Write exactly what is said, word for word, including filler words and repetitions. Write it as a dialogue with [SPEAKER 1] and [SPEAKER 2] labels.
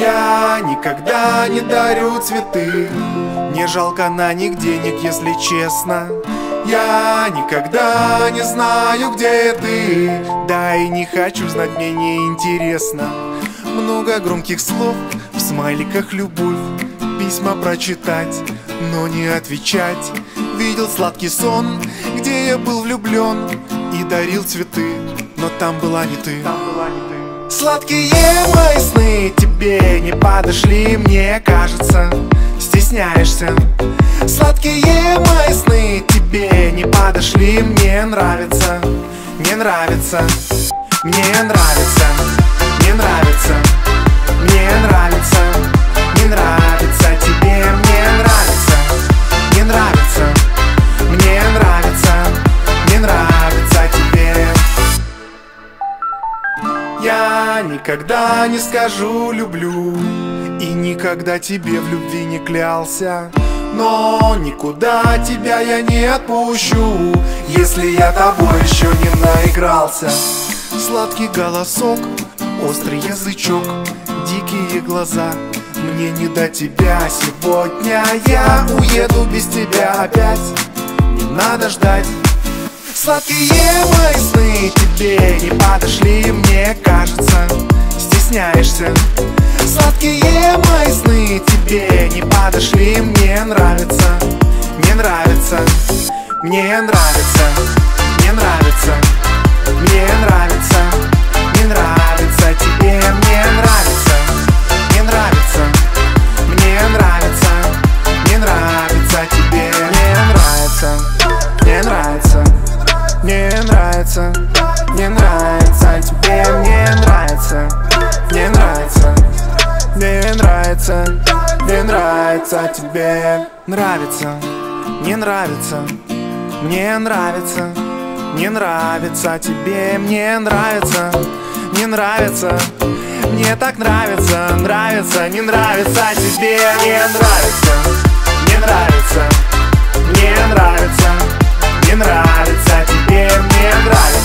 [SPEAKER 1] Я никогда не дарю цветы, не жалко на них денег, если честно. Я никогда не знаю, где ты, да и не хочу знать, мне не интересно. Много громких слов, в смайликах любовь, письма прочитать, но не отвечать. Видел сладкий сон, где я был влюблен и дарил цветы, но там была не ты. Сладкие мои сны тебе не подошли, мне кажется, стесняешься. Сладкие мои сны тебе не подошли, мне нравится, не нравится, мне нравится, не нравится, мне нравится, не нравится тебе, мне нравится, не нравится, мне нравится, не нравится тебе. Я никогда не скажу люблю и никогда тебе в любви не клялся, но никуда тебя я не отпущу, если я тобой еще не наигрался. Сладкий голосок, острый язычок, дикие глаза, мне не до тебя. Сегодня я уеду без тебя опять, не надо ждать. Сладкие мои сны тебе не подошли, мне кажется, стесняешься. Сладкие мои сны тебе не подошли, мне нравится, не нравится, мне нравится, не нравится, мне нравится, не нравится тебе, мне нравится, не нравится, мне нравится, не нравится тебе, мне нравится, не нравится, мне нравится, не нравится тебе, мне нравится, не нравится, мне нравится, мне нравится тебе. Нравится, не нравится, мне нравится, не нравится тебе, мне нравится, не нравится, мне так нравится, нравится, не нравится тебе, не нравится, не нравится, мне нравится, не нравится тебе, мне нравится.